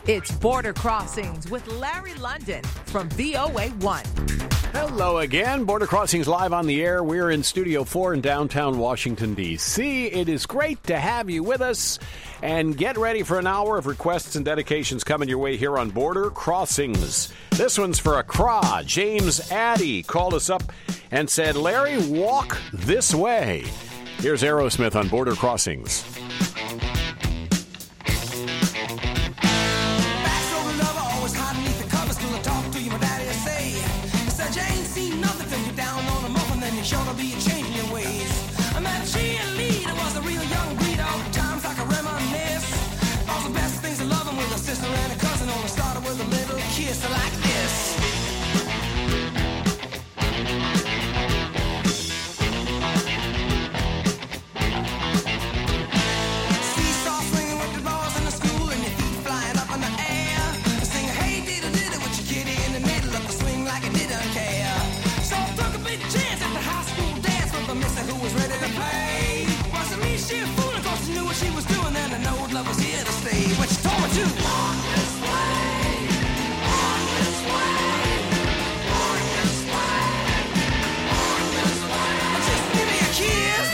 It's Border Crossings with Larry London from VOA1. Hello again. Border Crossings live on the air. We're in Studio 4 in downtown Washington, D.C. It is great to have you with us. And get ready for an hour of requests and dedications coming your way here on Border Crossings. This one's for Accra. James Addy called us up and said, Larry, walk this way. Here's Aerosmith on Border Crossings. Sure to be a change in your ways. I met a cheerleader, was a real young breed. All the times I can reminisce. All the best things of loving with a sister and a cousin. Only started with a little kiss like this. Seesaw swinging with the balls in the school and your feet flying up in the air. Sing hey diddle diddle with your kitty in the middle of the swing like it didn't care. So I took a big chance at the high school dance with the mister who was ready to play. Wasn't me, she a fool, of course she knew what she was doing, and I know love was here to stay. But she told me to walk this way, walk this way, walk this way, walk this way. Just give me a kiss.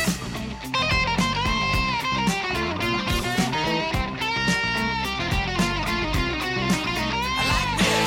I like this.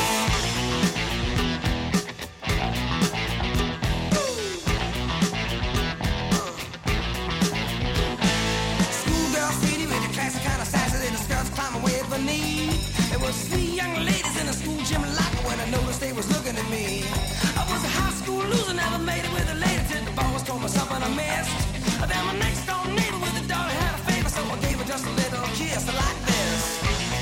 There was 3 young ladies in a school gym locker when I noticed they was looking at me. I was a high school loser, never made it with a lady till the boss told me something I missed. Then my next door neighbor with a daughter had a favor, so I gave her just a little kiss like this.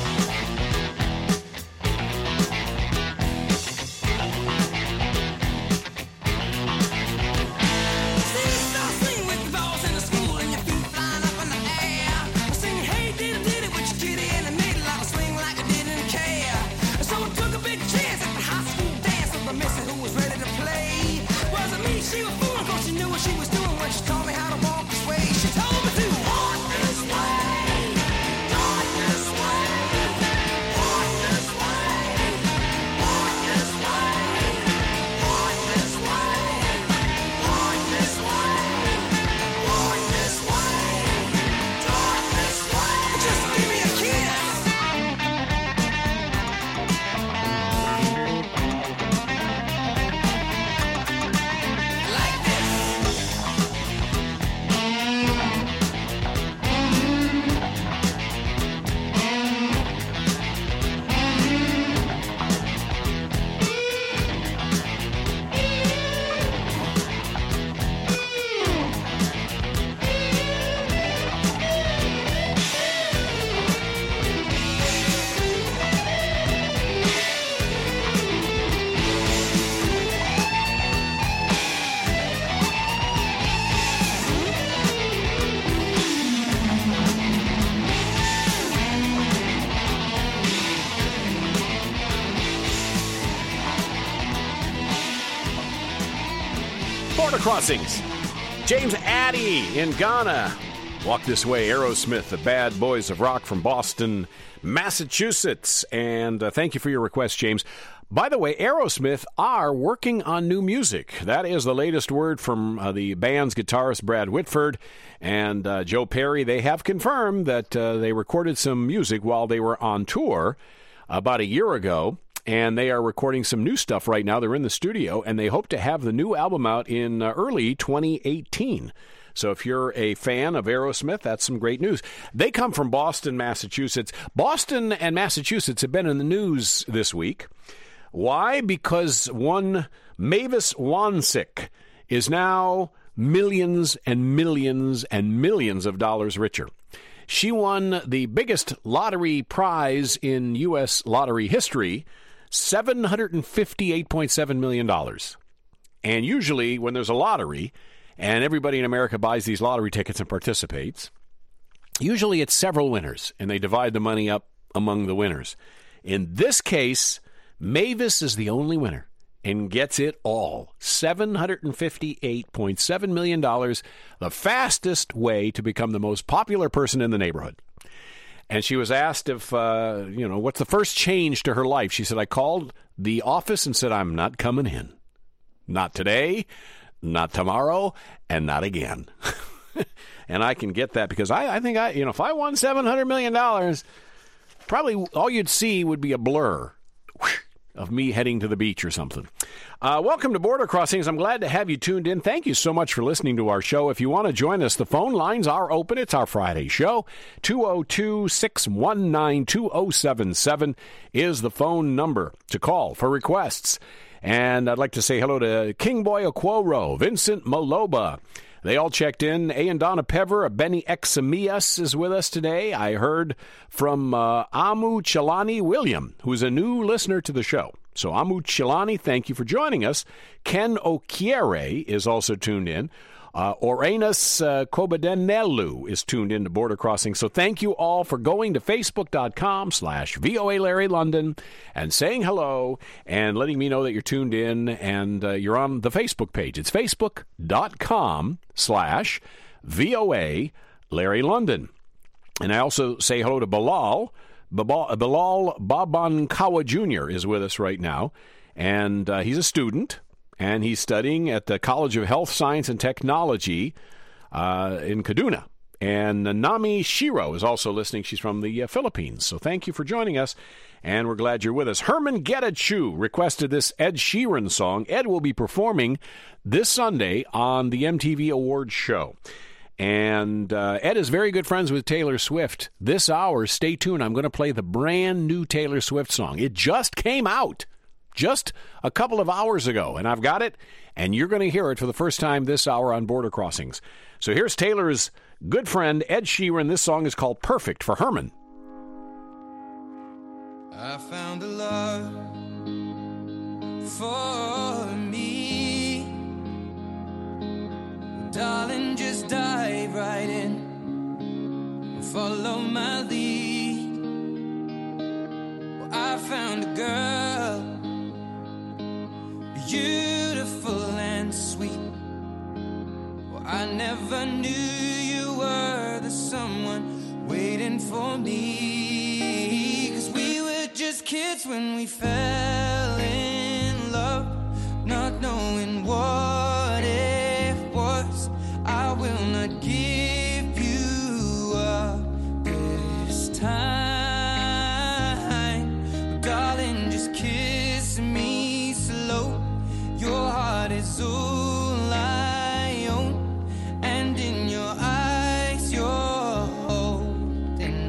Crossings. James Addy in Ghana. Walk This Way, Aerosmith, the Bad Boys of Rock from Boston, Massachusetts. And thank you for your request, James. By the way, Aerosmith are working on new music. That is the latest word from the band's guitarist, Brad Whitford, and Joe Perry. They have confirmed that they recorded some music while they were on tour about a year ago. And they are recording some new stuff right now. They're in the studio, and they hope to have the new album out in early 2018. So if you're a fan of Aerosmith, that's some great news. They come from Boston, Massachusetts. Boston and Massachusetts have been in the news this week. Why? Because one Mavis Wansink is now millions and millions and millions of dollars richer. She won the biggest lottery prize in U.S. lottery history, $758.7 million. And usually when there's a lottery and everybody in America buys these lottery tickets and participates, usually it's several winners and they divide the money up among the winners. In this case, Mavis is the only winner and gets it all. $758.7 million, the fastest way to become the most popular person in the neighborhood. And she was asked if, what's the first change to her life. She said, I called the office and said, I'm not coming in. Not today, not tomorrow, and not again. And I can get that because I think if I won $700 million, probably all you'd see would be a blur of me heading to the beach or something. Welcome to Border Crossings. I'm glad to have you tuned in. Thank you so much for listening to our show. If you want to join us, the phone lines are open. It's our Friday show. 202-619-2077 is the phone number to call for requests. And I'd like to say hello to King Boy Okworo, Vincent Maloba. They all checked in. A and Donna Pever, Benny Examias is with us today. I heard from Amu Chelani William, who's a new listener to the show. So Amu Chelani, thank you for joining us. Ken Okiere is also tuned in. Orenas Kobadenelu is tuned in to Border Crossing. So thank you all for going to Facebook.com/VOA Larry London and saying hello and letting me know that you're tuned in and you're on the Facebook page. It's Facebook.com/VOA Larry London. And I also say hello to Bilal Babankawa Jr. is with us right now. And he's a student. And he's studying at the College of Health Science and Technology in Kaduna. And Nami Shiro is also listening. She's from the Philippines. So thank you for joining us, and we're glad you're with us. Herman Getachew requested this Ed Sheeran song. Ed will be performing this Sunday on the MTV Awards show. And Ed is very good friends with Taylor Swift. This hour, stay tuned. I'm going to play the brand new Taylor Swift song. It just came out. Just a couple of hours ago, and I've got it, and you're going to hear it for the first time this hour on Border Crossings. So here's Taylor's good friend, Ed Sheeran. This song is called Perfect for Herman. I found a love for me. Darling, just dive right in. Follow my lead. Well, I found a girl, beautiful and sweet. Well, I never knew you were the someone waiting for me. 'Cause we were just kids when we fell in love, not knowing what it was. I will not give you up this time. Darling, just kiss me slow. Your heart is all I own, and in your eyes you're holding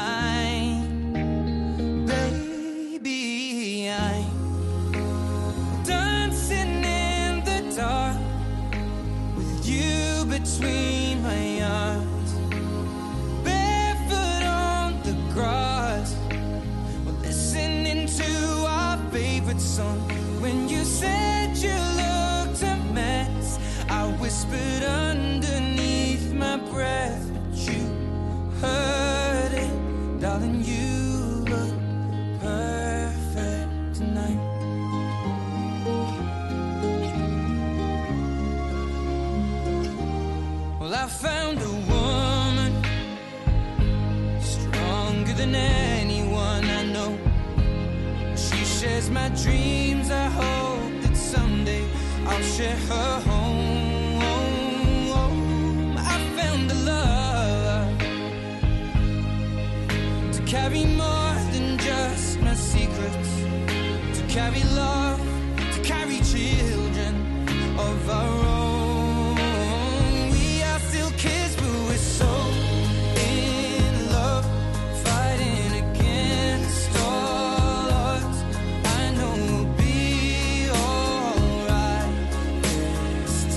mine. Baby, I'm dancing in the dark with you between my arms, barefoot on the grass, we're listening to our favorite song. When you said you looked a mess, I whispered underneath my breath, but you heard it. Darling, you look perfect tonight. Well, I found a woman stronger than anyone I know. She shares my dreams. I hope that someday I'll share her home. I found a love to carry more than just my secrets, to carry love, to carry children of our own. We are still kids, but we're so in love, fighting against all odds. I know we'll be alright this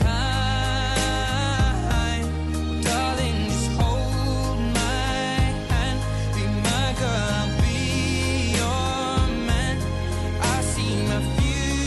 time. Darling, just hold my hand, be my girl, I'll be your man. I see my future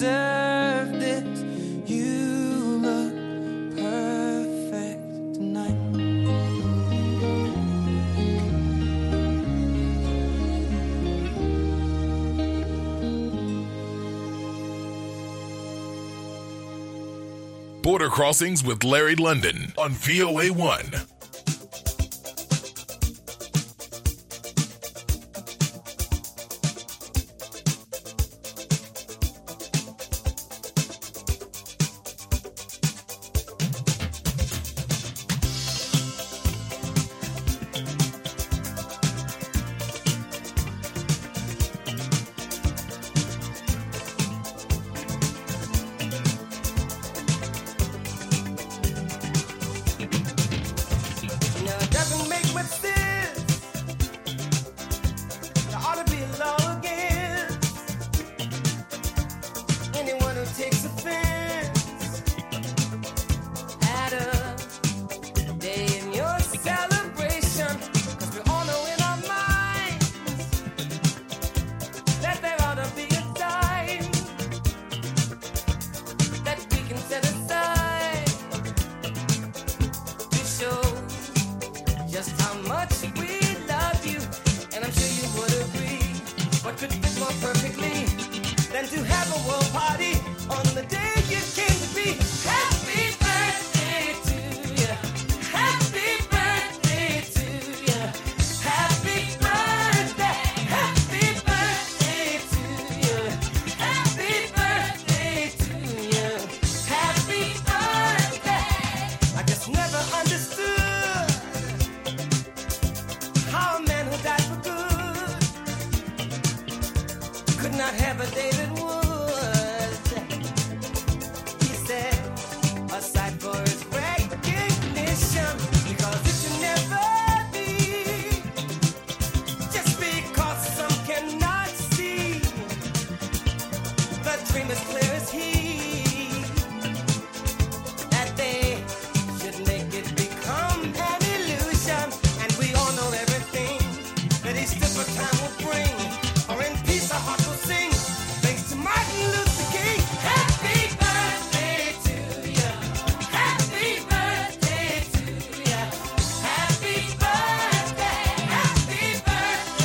deserve this. You look perfect tonight. Border Crossings with Larry London on VOA1.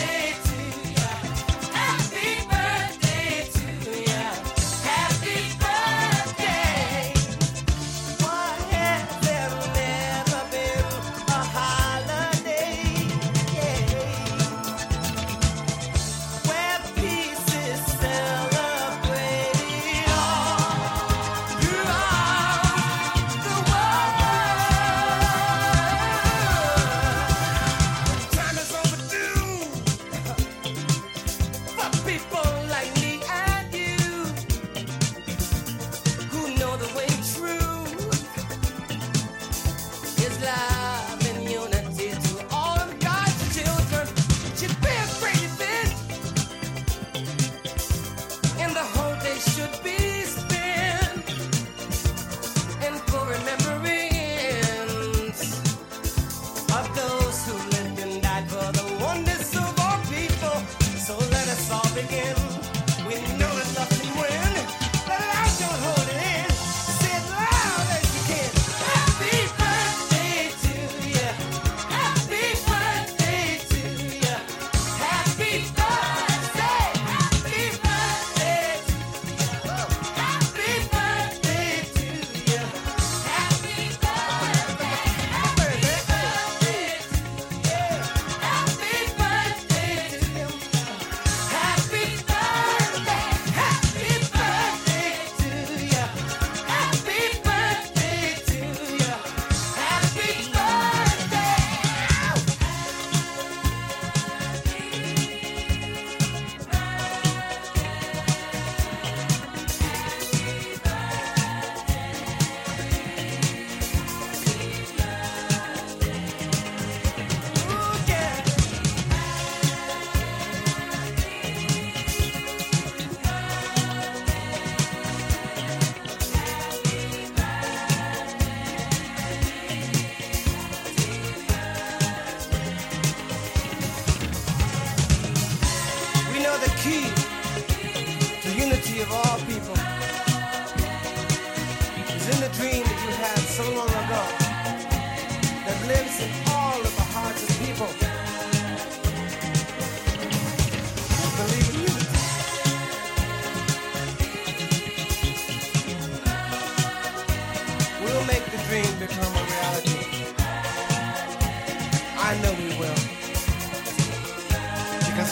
Happy birthday.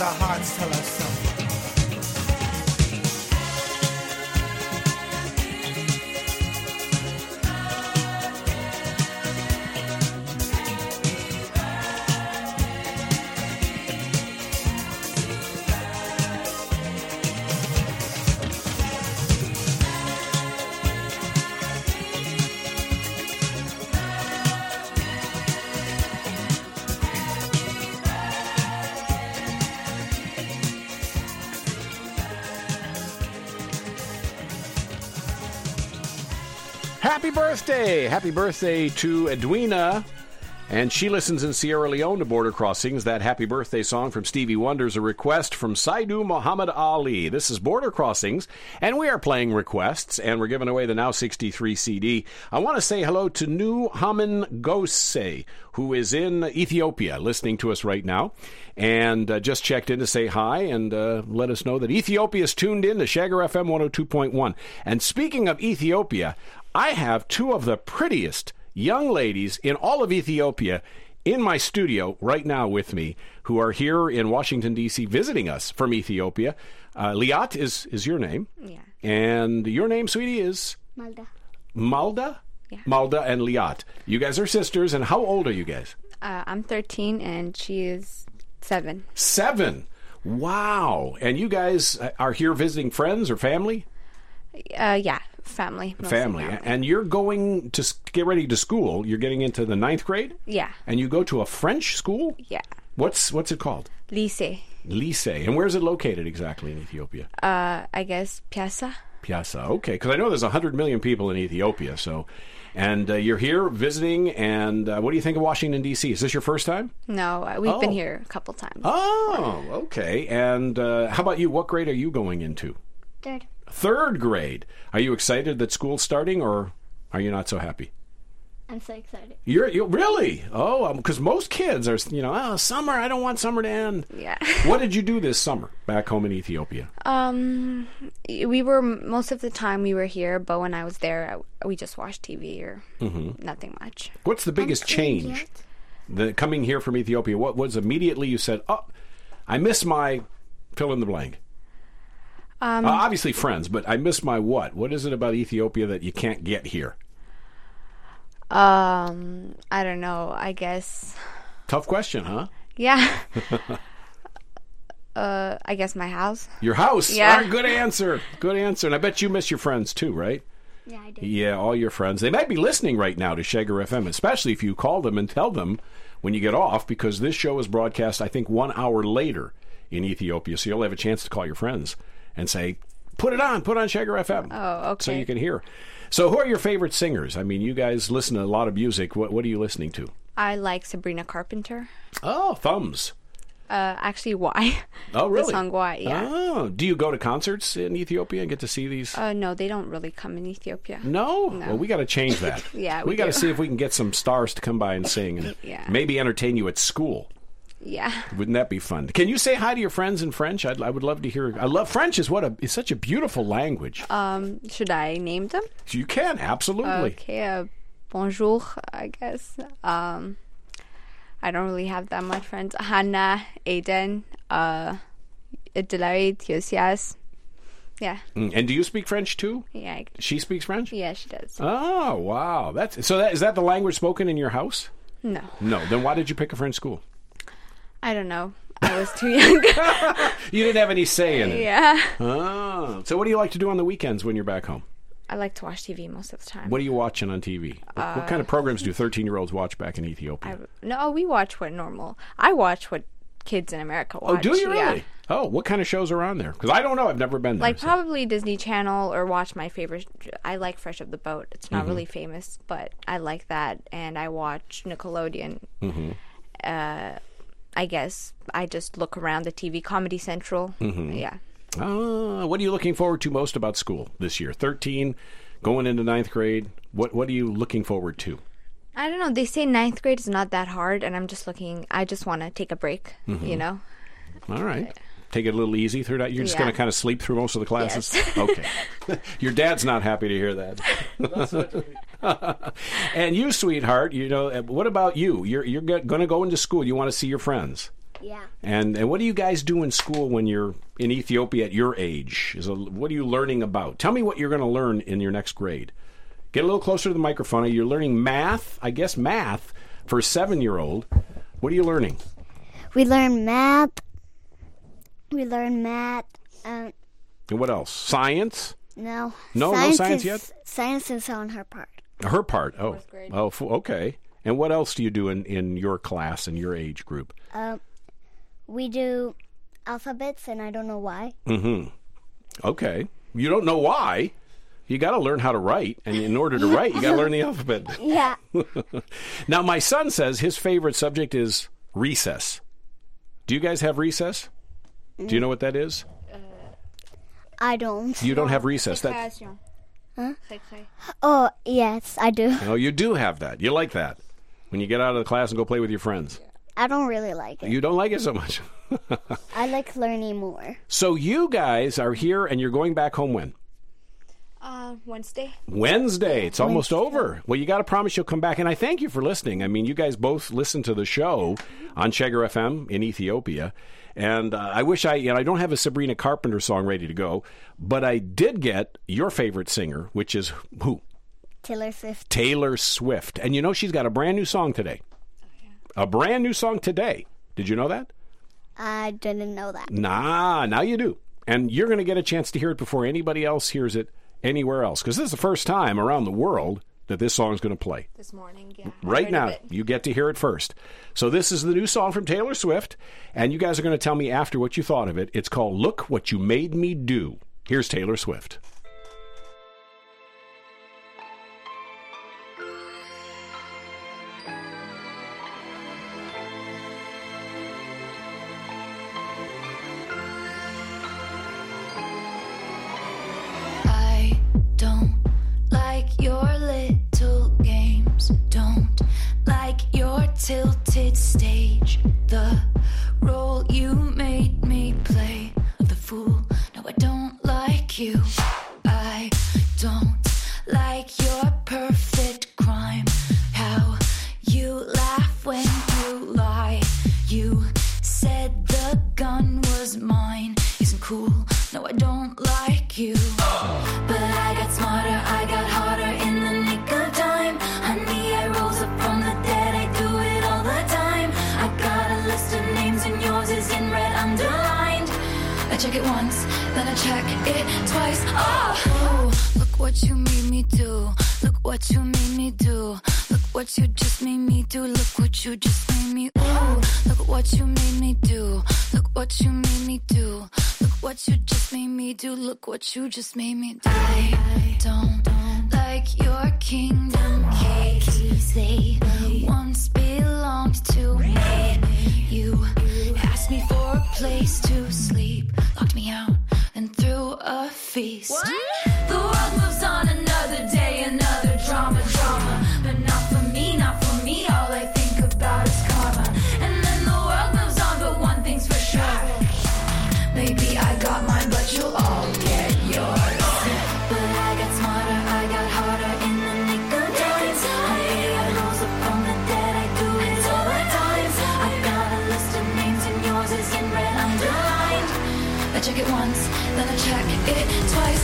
our hearts tell us so. Happy birthday! Happy birthday to Edwina. And she listens in Sierra Leone to Border Crossings. That happy birthday song from Stevie Wonder is a request from Saidu Muhammad Ali. This is Border Crossings, and we are playing requests, and we're giving away the Now 63 CD. I want to say hello to Nu Haman Gose, who is in Ethiopia, listening to us right now, and just checked in to say hi and let us know that Ethiopia is tuned in to Shagger FM 102.1. And speaking of Ethiopia, I have two of the prettiest young ladies in all of Ethiopia in my studio right now with me, who are here in Washington, D.C., visiting us from Ethiopia. Liat is your name. Yeah. And your name, sweetie, is? Malda. Malda? Yeah. Malda and Liat. You guys are sisters, and how old are you guys? I'm 13 and she is 7. 7. Wow. And you guys are here visiting friends or family? Yeah, family. Mostly Family. And you're going to get ready to school. You're getting into the 9th grade? Yeah. And you go to a French school? Yeah. What's it called? Lycée. Lycée. And where is it located exactly in Ethiopia? I guess Piazza. Piazza. Okay, because I know there's 100 million people in Ethiopia. So, and you're here visiting. And what do you think of Washington, D.C.? Is this your first time? No, we've been here a couple times. Oh, okay. And how about you? What grade are you going into? 3rd. 3rd grade. Are you excited that school's starting, or are you not so happy? I'm so excited. You're really? Oh, because most kids are, summer. I don't want summer to end. Yeah. What did you do this summer back home in Ethiopia? We were, most of the time we were here, but when I was there, we just watched TV or nothing much. What's the biggest change? Coming here from Ethiopia, what was immediately you said, oh, I miss my fill in the blank? Obviously friends, but I miss my what? What is it about Ethiopia that you can't get here? I don't know. I guess. Tough question, huh? Yeah. I guess my house. Your house? Yeah. Good answer. Good answer. And I bet you miss your friends too, right? Yeah, I do. Yeah, all your friends. They might be listening right now to Shagger FM, especially if you call them and tell them when you get off, because this show is broadcast, I think, 1 hour later in Ethiopia, so you'll have a chance to call your friends and say, put on Shagger FM. Oh, okay. So you can hear. So who are your favorite singers? I mean, you guys listen to a lot of music. What are you listening to? I like Sabrina Carpenter. Oh, Thumbs. Actually, Why? Oh, really? The song Why, yeah. Oh, do you go to concerts in Ethiopia and get to see these? No, they don't really come in Ethiopia. No? No. Well, we got to change that. Yeah, we got to do. see if we can get some stars to come by and sing and maybe entertain you at school. Yeah. Wouldn't that be fun? Can you say hi to your friends in French? I would love to hear. I love French. Is such a beautiful language. Should I name them? You can, absolutely. Okay. Bonjour, I guess. I don't really have that much friends. Hannah, Aiden, Adelaide, Yosias. Yeah. And do you speak French too? Yeah. She speaks French? Yeah, she does. Oh, wow. Is that the language spoken in your house? No. No. Then why did you pick a French school? I don't know. I was too young. You didn't have any say in it. Yeah. Oh. So what do you like to do on the weekends when you're back home? I like to watch TV most of the time. What are you watching on TV? What kind of programs do 13-year-olds watch back in Ethiopia? No, we watch what normal. I watch what kids in America watch. Oh, do you really? Yeah. Oh, what kind of shows are on there? Because I don't know. I've never been there. Like probably Disney Channel, or watch my favorite. I like Fresh Up the Boat. It's not really famous, but I like that. And I watch Nickelodeon. I guess I just look around the TV, Comedy Central. Yeah. What are you looking forward to most about school this year? 13, going into 9th grade. What are you looking forward to? I don't know. They say 9th grade is not that hard, and I'm just looking. I just want to take a break, you know? All right. Take it a little easy through that. You're just Yeah. going to kind of sleep through most of the classes? Yes. Okay. Your dad's not happy to hear that. And you, sweetheart, what about you? You're going to go into school. You want to see your friends. Yeah. And what do you guys do in school when you're in Ethiopia at your age? What are you learning about? Tell me what you're going to learn in your next grade. Get a little closer to the microphone. You're learning math, I guess math, for a 7-year-old. What are you learning? We learn math. And what else? Science? No. No science yet? Science is on her part. Her part. Oh. 4th grade. Oh, okay. And what else do you do in your class, in your age group? We do alphabets, and I don't know why. Mm-hmm. Okay. You don't know why? You got to learn how to write, and in order to write, you got to learn the alphabet. Yeah. Now, my son says his favorite subject is recess. Do you guys have recess? Do you know what that is? I don't. You don't have recess. Récréation. Huh? Récré. Oh, yes, I do. Oh, you do have that. You like that. When you get out of the class and go play with your friends. I don't really like it. You don't like it so much. I like learning more. So you guys are here and you're going back home when? Wednesday. Wednesday. It's almost over. Well, you got to promise you'll come back. And I thank you for listening. I mean, you guys both listen to the show on Chegar FM in Ethiopia. And I wish I don't have a Sabrina Carpenter song ready to go, but I did get your favorite singer, which is who? Taylor Swift. Taylor Swift. And you know she's got a brand new song today. A brand new song today. Did you know that? I didn't know that. Nah, now you do. And you're going to get a chance to hear it before anybody else hears it anywhere else. Because this is the first time around the world that this song is going to play. This morning, yeah. Right now, you get to hear it first. So this is the new song from Taylor Swift. And you guys are going to tell me after what you thought of it. It's called Look What You Made Me Do. Here's Taylor Swift. Tilted stage, the role you made me play of the fool. No, I don't like you. I don't like your perfect crime. How you laugh when you lie. You said the gun was mine. Isn't cool. No, I don't like you. But I got smarter, I got harder in the nick of time. Honey, I rose up from the dead. I do it all the time. I got a list of names and yours is in red underlined. I check it once, then I check it twice. Oh, look what you made me do. Look what you made me do. Look what you just made me do. Look what you just made me. Ooh, look what you made me do. Look what you made me do. Look what you just made me do. Look what you just made me do. I don't like your kingdom keys. They once belonged to me. You asked me for a place to sleep, locked me out and threw a feast. What? The world moves on another day, another drama. But not for me, not for me. All I think about is karma. And then the world moves on, but one thing's for sure. Maybe I got mine, but you'll all get yours. But I got smarter, I got harder in the nick of time. I rose up from the dead, I do it all the time. I got a list of names and yours is in red underlined. I check it once, then I check it twice.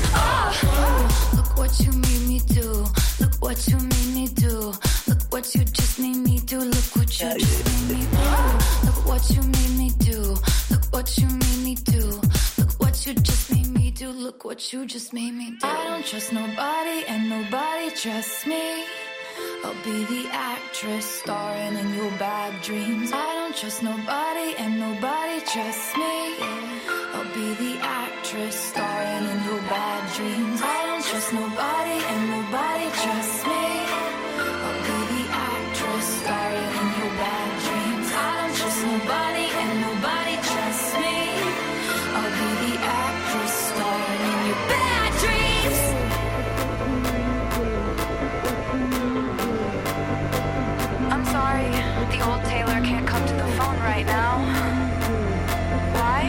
Oh, look what you made me do. Look what you made me do. Look what you just made me do. Look what you just made me do. Look what you made me do. Look what you made me do. Look what you just made me do. Look what you just made me do. I don't trust nobody and nobody trusts me. I'll be the actress starring in your bad dreams. I don't trust nobody and nobody trusts me. I'll be the actress starring in your bad dreams. I don't trust nobody and nobody trusts me. I'll be the actress starring in your bad dreams. I don't trust nobody and nobody trusts me. I'll be the actress starring in your bad dreams. I'm sorry, the old Taylor can't come to the phone right now. Why?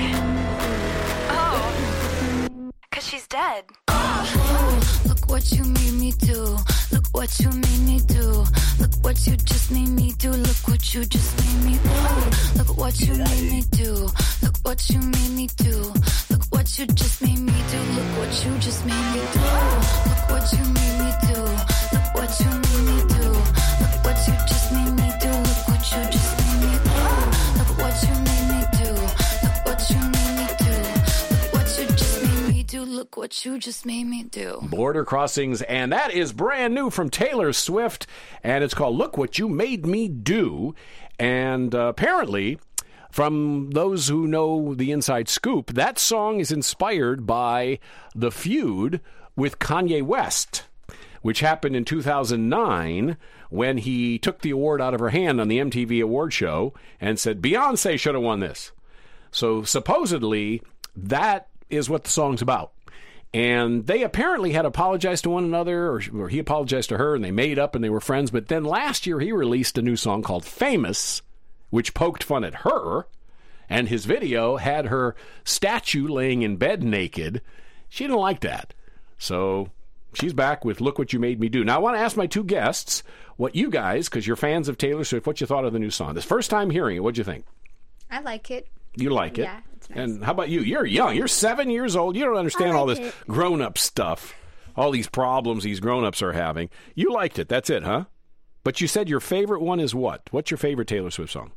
Oh, 'cause she's dead. Look what you made me do. Look what you made me do. Look what you just made me do. Look what you just made me do. Look what you made me do. Look what you made me do. Look what you just made me do. Look what you just made me do. Look what you made me do. Look what you made me do. Look what you just made me do. Look what you just made me do. Look what you made me do. Look what you made me do. Look what you just made me do. Look what you just made me do. Border Crossings, and that is brand new from Taylor Swift, and it's called Look What You Made Me Do. And apparently, from those who know the inside scoop, that song is inspired by the feud with Kanye West, which happened in 2009 when he took the award out of her hand on the MTV award show and said, Beyonce should have won this. So supposedly, that is what the song's about. And they apparently had apologized to one another, or he apologized to her, and they made up and they were friends. But then last year he released a new song called Famous, which poked fun at her. And his video had her statue laying in bed naked. She didn't like that. So she's back with Look What You Made Me Do. Now I want to ask my two guests what you guys, because you're fans of Taylor Swift, what you thought of the new song. This first time hearing it, what'd you think? I like it. You like it? Yeah, it's nice. And how about you? You're young. You're 7 years old. You don't understand all this grown-up stuff, all these problems these grown-ups are having. You liked it. That's it, huh? But you said your favorite one is what? What's your favorite Taylor Swift song?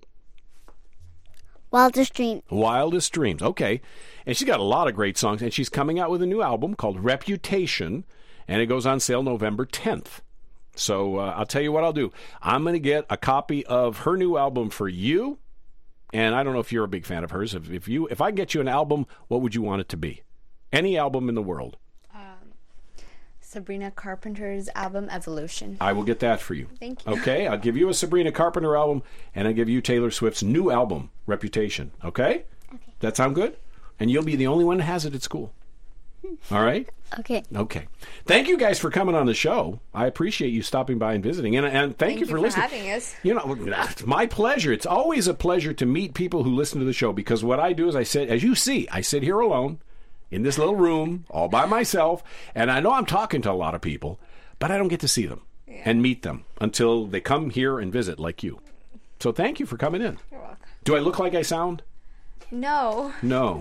Wildest Dreams. Wildest Dreams. Okay. And she's got a lot of great songs, and she's coming out with a new album called Reputation, and it goes on sale November 10th. So I'll tell you what I'll do. I'm going to get a copy of her new album for you. And I don't know if you're a big fan of hers. If I get you an album, what would you want it to be? Any album in the world. Sabrina Carpenter's album Evolution. I will get that for you. Thank you. Okay, I'll give you a Sabrina Carpenter album, and I'll give you Taylor Swift's new album, Reputation. Okay? That sound good? And you'll be the only one that has it at school. All right? Okay. Okay. Thank you guys for coming on the show. I appreciate you stopping by and visiting. And thank you for listening. Having us. You know, it's my pleasure. It's always a pleasure to meet people who listen to the show, because what I do is I sit here alone in this little room all by myself, and I know I'm talking to a lot of people, but I don't get to see them and meet them until they come here and visit like you. So thank you for coming in. You're welcome. Do I look like I sound? No. No.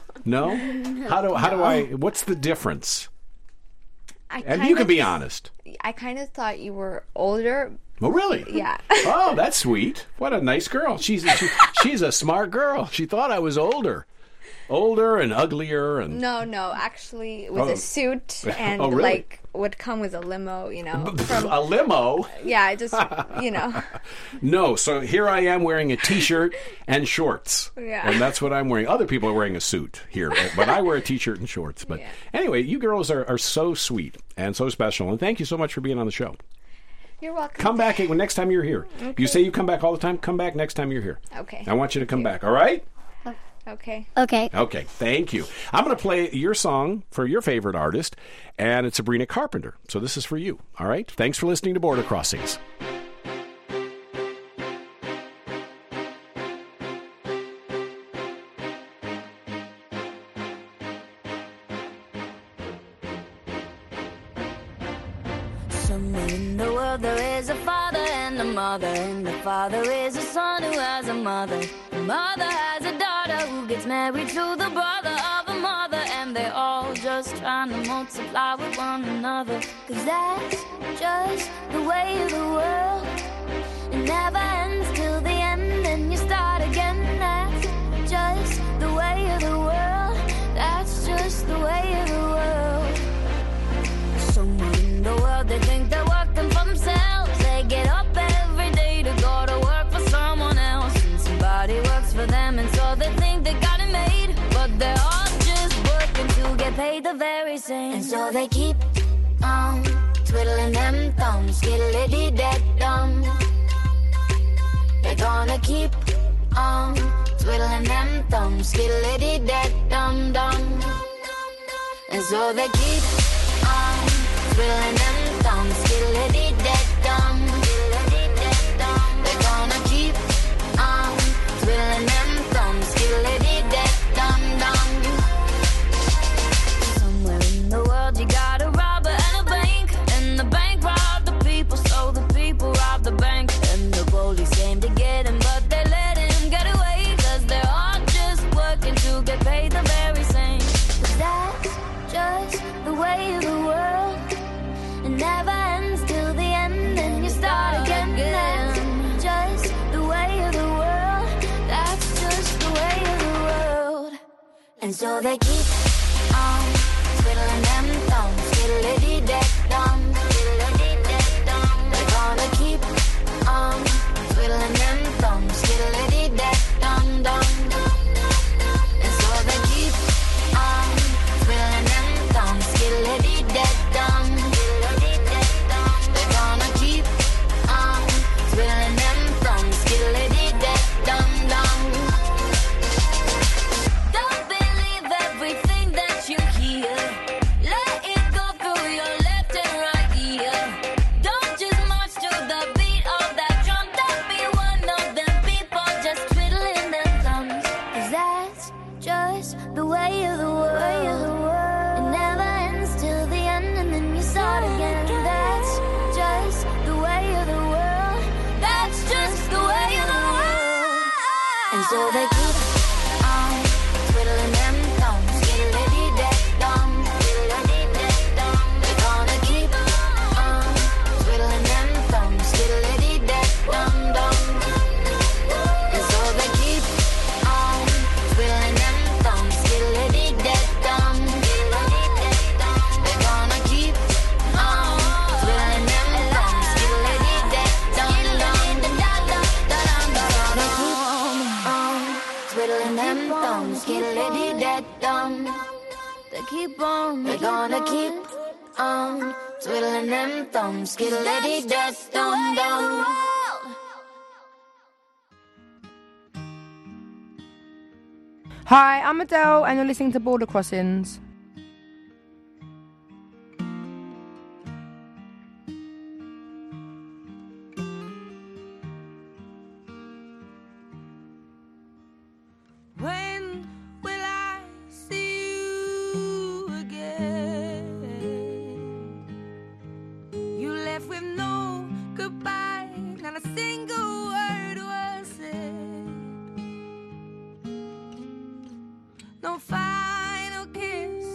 How do I? What's the difference? And you can be honest. I kind of thought you were older. Oh, really? Yeah. Oh, that's sweet. What a nice girl. She's a smart girl. She thought I was older and uglier and. No. Actually, with a suit and really? like would come with a limo. You know. A limo. Yeah, just No, so here I am wearing a T-shirt and shorts. Yeah. And that's what I'm wearing. Other people are wearing a suit here, but I wear a T-shirt and shorts. But anyway, you girls are so sweet and so special, and thank you so much for being on the show. You're welcome. Come back next time you're here. Okay. You say you come back all the time. Come back next time you're here. Okay. I want you to come back, all right? Okay. Okay, thank you. I'm going to play your song for your favorite artist, and it's Sabrina Carpenter. So this is for you, all right? Thanks for listening to Border Crossings. Somewhere in the world there is a father and a mother, and the father is a son who has a mother. The mother has a daughter who gets married to the brother of a mother, and they're all just trying to multiply with one another. 'Cause that's just the way of the world. It never ends till the end, and you start again. That's just the way of the world. That's just the way of the world. Somewhere in the world they think they're working for themselves. They get up every day to go to work for someone else, and somebody works for them, and so they think they got it made. But they're all just working to get paid the very same. And so they keep on twiddling them thumbs, skiddly-dee-dad-dum. They're gonna keep on twiddling them thumbs, skiddly-dee-dad-dum-dum. And so they keep on twiddling them thumbs, skiddly-dee-dad-dum. They're gonna keep on twiddling them thumbs, skiddly-dee-dad-dum-dum. Somewhere in the world you got a robber and a bank, and the bank robbed the people, so the people robbed the bank. And the police came to get him, but they let him get away. And so they keep on twiddling them thumbs, skiddly-dee-dee-dum, skiddly-dee-dee-dum. They're gonna keep on twiddling them thumbs, skiddly-dee-dee-dum-dum. And so they keep on twiddling them thumbs, skiddly-dee-dee-dum, skiddly-dee-dee-dum. They're gonna keep on twiddling them thumbs, skiddly-dee-dee-dum-dum. Don't believe everything that you hear. Let it go through your left and right ear. Don't just march to the beat of that drum. Don't be one of them people just twiddling their thumbs. 'Cause that's just the way of the world. It never ends till the end and then you start again. That's just the way of the world. That's just the way of the world. And so they keep on twiddling them thumbs, skiddly-dee-dee-dum, skiddly-dee-dee-dum. They're gonna keep on twiddling them thumbs, skiddly-dee-dee-dum-dum. And so they keep on twiddling them thumbs, skiddly-dee-dee-dum, skiddly-dee-dee-dum. They're gonna keep on twiddling them thumbs, skiddly-dee-dee-dum-dum. They keep on twiddling them thumbs, skiddly-dee-dee-dum. They keep on, they're gonna keep on twiddling them thumbs, skiddly-dee-dee-dum-dum. Hi, I'm Adele, and you're listening to Border Crossings. When will I see you again? You left with no goodbye, not a single word was said. No final kiss,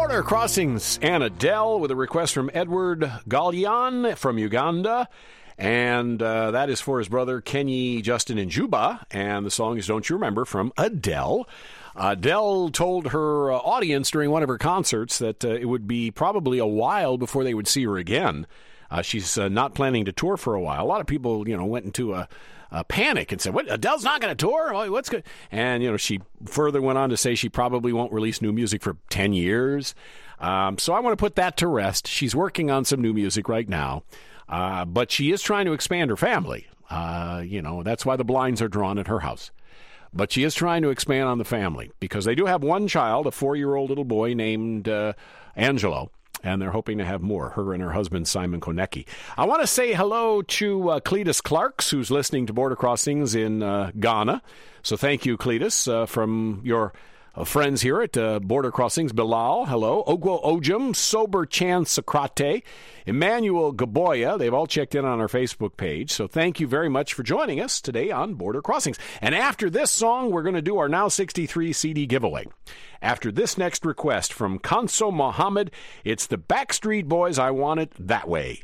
Border Crossings and Adele with a request from Edward Gallian from Uganda. And that is for his brother Kenny, Justin, and Juba. And the song is Don't You Remember from Adele. Adele told her audience during one of her concerts that it would be probably a while before they would see her again. She's not planning to tour for a while. A lot of people, went into a panic and said, "What? Adele's not going to tour? What's good?" And she further went on to say she probably won't release new music for 10 years. So I want to put that to rest. She's working on some new music right now, but she is trying to expand her family. That's why the blinds are drawn at her house. But she is trying to expand on the family because they do have one child, a 4-year-old little boy named Angelo. And they're hoping to have more, her and her husband, Simon Konecki. I want to say hello to Cletus Clarks, who's listening to Border Crossings in Ghana. So thank you, Cletus, from your friends here at Border Crossings. Bilal, hello. Ogwo Ojum, Sober Chan Socrate, Emmanuel Gaboya. They've all checked in on our Facebook page. So thank you very much for joining us today on Border Crossings. And after this song, we're going to do our Now 63 CD giveaway. After this next request from Kanso Mohammed, it's the Backstreet Boys, I Want It That Way.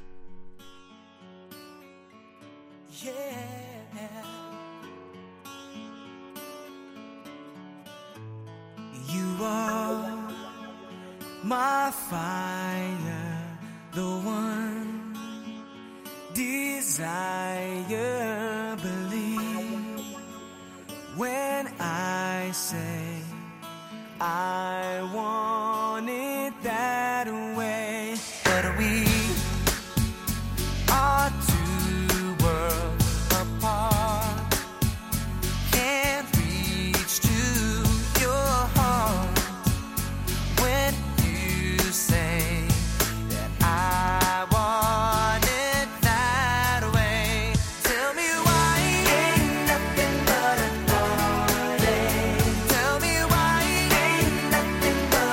Yeah. You are my fire, the one desire. Believe when I say I want it that way. But we are two worlds apart. Can't reach to your heart when you say that I want it that way. Tell me why ain't nothing but a party. Tell me why ain't nothing but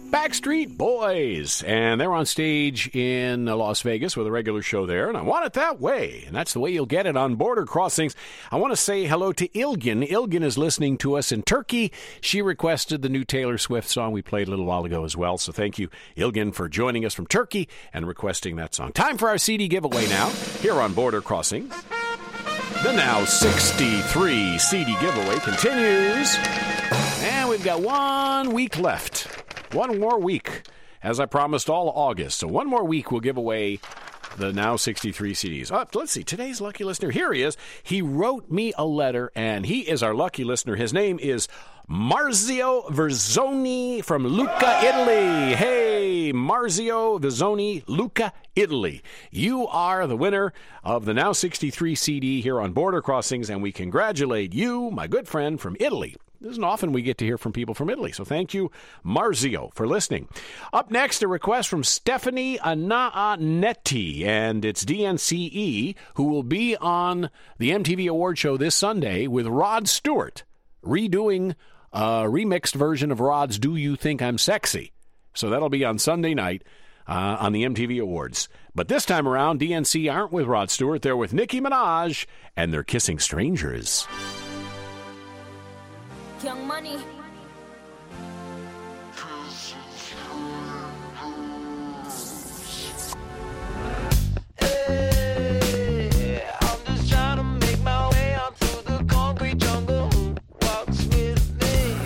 Backstreet Boys, and they're on stage in Las Vegas with a regular show there, and I want it that way, and that's the way you'll get it on Border Crossings. I want to say hello to Ilgin. Ilgin is listening to us in Turkey. She requested the new Taylor Swift song we played a little while ago as well, so thank you, Ilgin, for joining us from Turkey and requesting that song. Time for our CD giveaway now, here on Border Crossing. The Now 63 CD giveaway continues, and we've got 1 week left. One more week, as I promised all August. So one more week, we'll give away the Now 63 CDs. Let's see, today's lucky listener, here he is. He wrote me a letter, and he is our lucky listener. His name is Marzio Verzoni from Lucca, Italy. Hey, Marzio Verzoni, Lucca, Italy. You are the winner of the Now 63 CD here on Border Crossings, and we congratulate you, my good friend from Italy. This isn't often we get to hear from people from Italy, so thank you, Marzio, for listening. Up next, a request from Stephanie Anaanetti, and it's DNCE, who will be on the MTV Award Show this Sunday with Rod Stewart, redoing a remixed version of Rod's Do You Think I'm Sexy? So that'll be on Sunday night on the MTV Awards. But this time around, DNC aren't with Rod Stewart, they're with Nicki Minaj, and they're kissing strangers. Young Money. Hey, I'm just trying to make my way out through the concrete jungle. Who walks with me?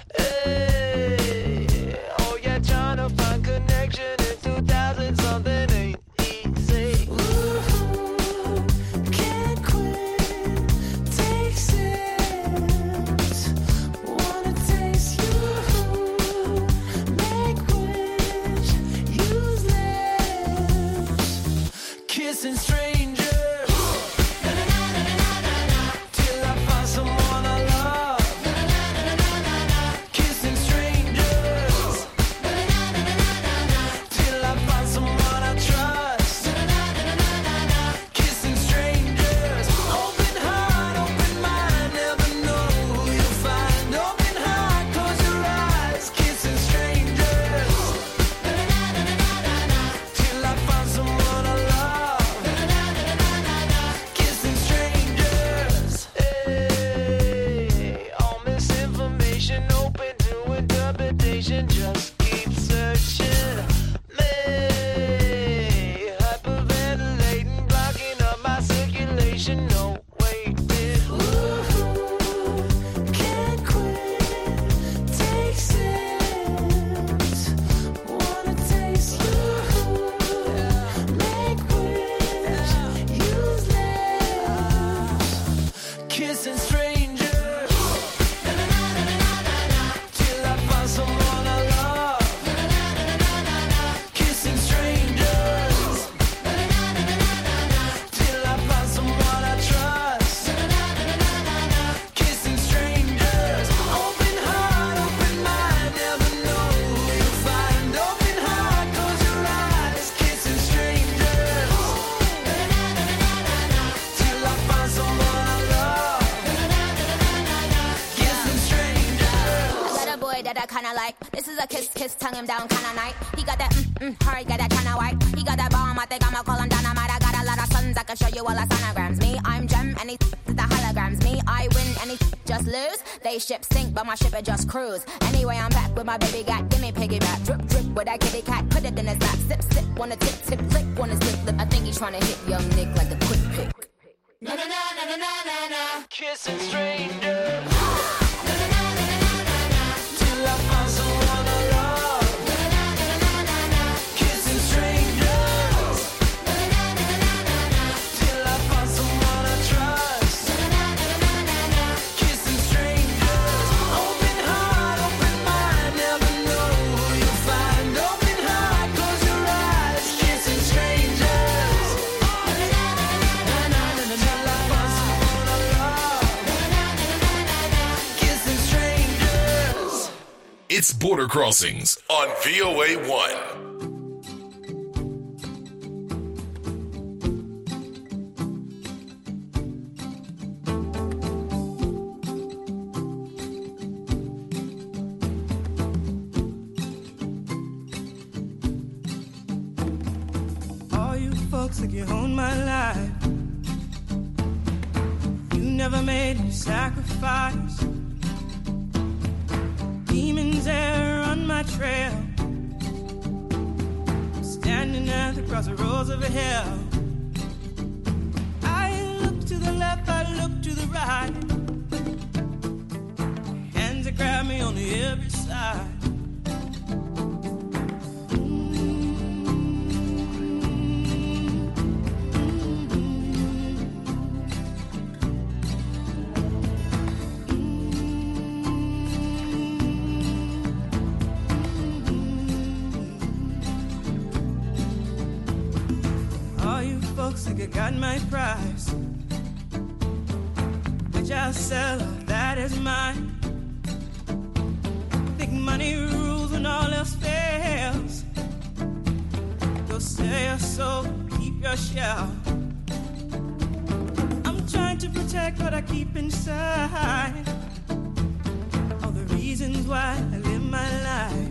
Hey, oh yeah, trying to find connection in 2000 something ain't easy. Ooh, can't quit, take sips. Wanna taste you, make wish, use lips, kissing strangers, till I find someone I love. Kissing strangers, till I find someone I trust. Kissing strangers, open heart, open mind, never know who you'll find. Open heart, close your eyes, kissing strangers, till I find someone I love. Kissing strangers, hey, all misinformation open to interpretation. Just keep searching. Me, hyperventilating, blocking up my circulation. No waiting. Ooh, can't quit, take sips. Wanna taste you, make wish, use lips, kissing strangers, till I find someone I love. Kissing strangers, till I find someone I trust. Kissing strangers, open heart, open mind, never know who you'll find. Open heart, close your eyes, kissing strangers, till I find someone I love. Kissing strangers. Got a boy that I kinda like. This is a kiss, tongue him down kinda night. He got that hard, got that kinda white. He got that bomb, I think I'ma call him dynamite. I got a lot of sons, I can show you all the sonograms. Me, I'm Gem, and he the holograms. Me, I win, and he just lose. They ship sink, but my ship it just cruise. Anyway, I'm back with my baby cat. Give me piggyback, drip, drip with that kitty cat. Put it in his lap, sip, sip, wanna tip, tip, lick, wanna slip, lip. I think he's trying to hit young Nick like a quick pick. Na na na na na na na na. Kissing strangers, till I find someone I love. Kissing strangers, till I find someone I trust. Kissing strangers, open heart, open mind, never know who you'll find. Open heart, close your eyes, kissing strangers, till I find someone I love. Kissing strangers. It's Border Crossings on VOA 1. folks like you own my life. You never made me sacrifice. Demons there on my trail, standing at the crossroads of hell. I look to the left, I look to the right. Hands that grab me on every side. Like I got my price, which I'll sell, that is mine. Think money rules when all else fails. Go sell your soul, keep your shell. I'm trying to protect what I keep inside. All the reasons why I live my life.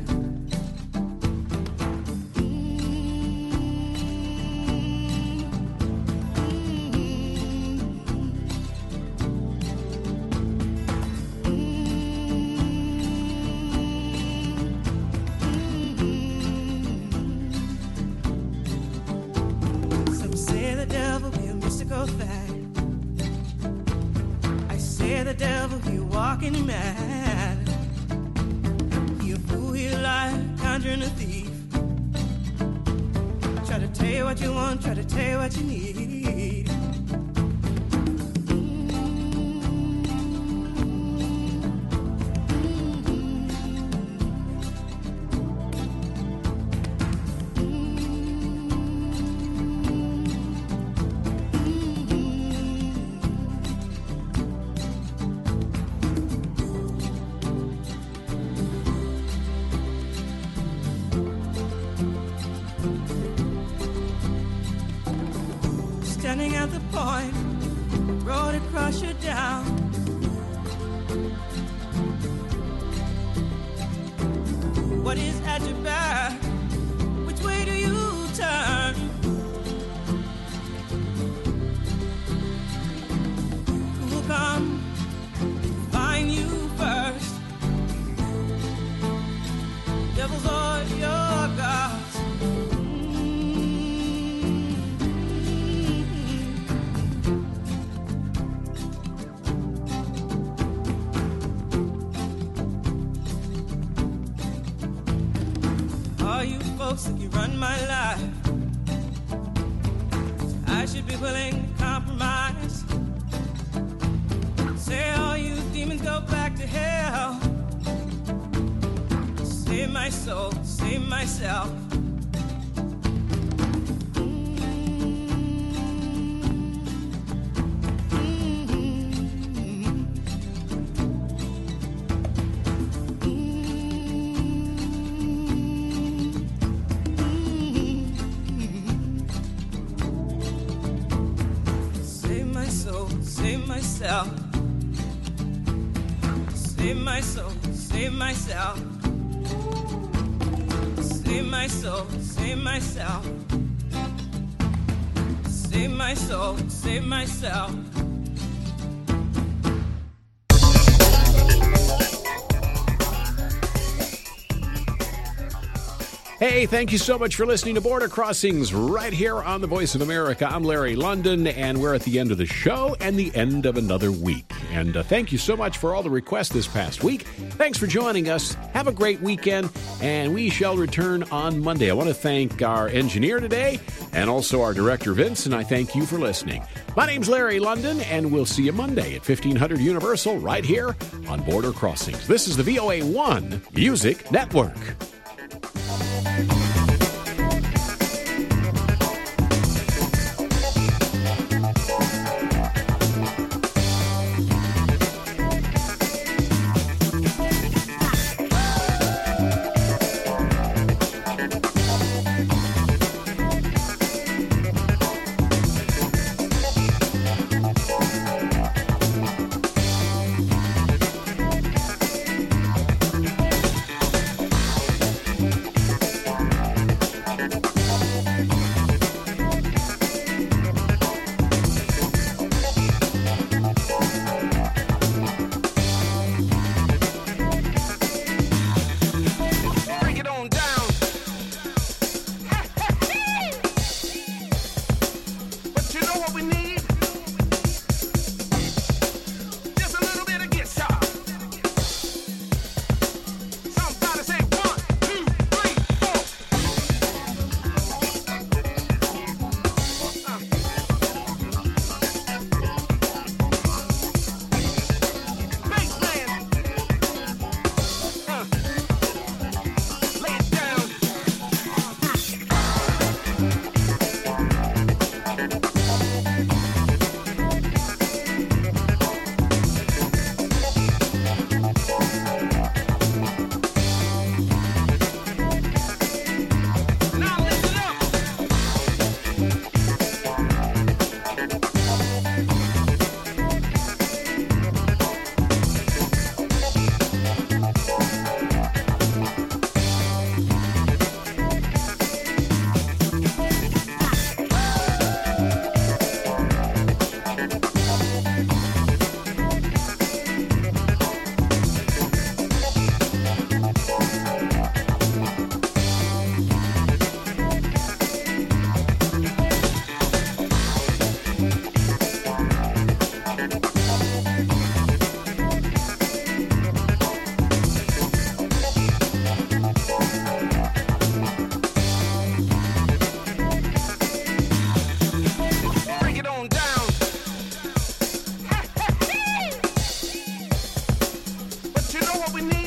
The devil, he walking mad. He a fool, he a liar, conjuring a thief. Try to tell you what you want, try to tell you what you need. Standing at the point, road across you down. What is at your back? Which way do you turn? Who will come find you first? Devils are your gods. Folks that you run my life, I should be willing to compromise. Say all you demons go back to hell. Save my soul, save myself. Save myself. Save my soul, save myself. Save my soul, save myself. Save my soul, save myself. Hey, thank you so much for listening to Border Crossings right here on the Voice of America. I'm Larry London, and we're at the end of the show and the end of another week. And thank you so much for all the requests this past week. Thanks for joining us. Have a great weekend, and we shall return on Monday. I want to thank our engineer today and also our director, Vince, and I thank you for listening. My name's Larry London, and we'll see you Monday at 1500 Universal right here on Border Crossings. This is the VOA1 Music Network. know what we need.